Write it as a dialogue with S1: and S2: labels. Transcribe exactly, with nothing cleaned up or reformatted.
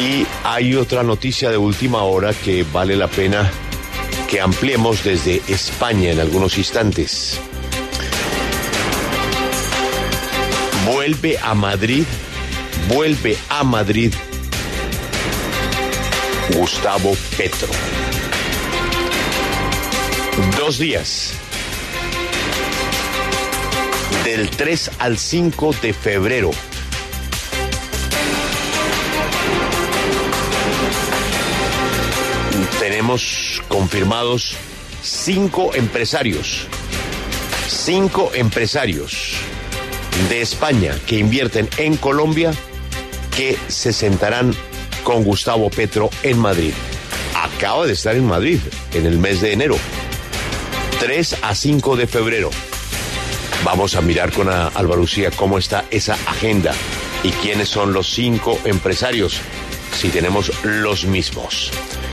S1: Y hay otra noticia de última hora que vale la pena que ampliemos desde España en algunos instantes. Vuelve a Madrid, vuelve a Madrid Gustavo Petro. Dos días, del tres al cinco de febrero. Tenemos confirmados cinco empresarios, cinco empresarios de España que invierten en Colombia que se sentarán con Gustavo Petro en Madrid. Acaba de estar en Madrid en el mes de enero, tres a cinco de febrero. Vamos a mirar con Álvaro Lucía cómo está esa agenda y quiénes son los cinco empresarios, si tenemos los mismos.